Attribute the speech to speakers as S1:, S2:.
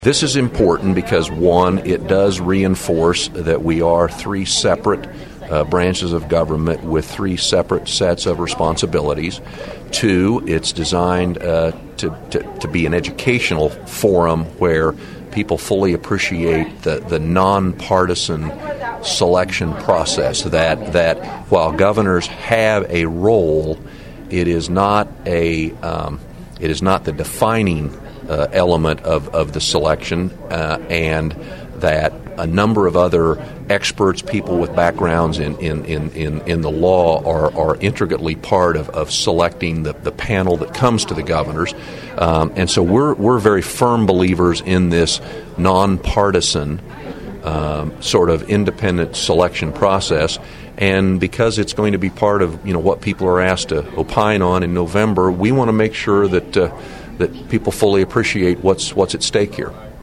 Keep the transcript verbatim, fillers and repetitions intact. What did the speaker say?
S1: This is important because, one, it does reinforce that we are three separate uh, branches of government with three separate sets of responsibilities. Two, it's designed uh, to, to, to be an educational forum where people fully appreciate the, the nonpartisan selection process, that, that while governors have a role, it is not a um, it is not the defining Uh, element of, of the selection, uh, and that a number of other experts, people with backgrounds in, in, in, in, in the law are, are intricately part of, of selecting the, the panel that comes to the governors. Um, and so we're we're very firm believers in this nonpartisan um, sort of independent selection process. And because it's going to be part of, you know, what people are asked to opine on in November, we want to make sure that uh, that people fully appreciate what's what's at stake here.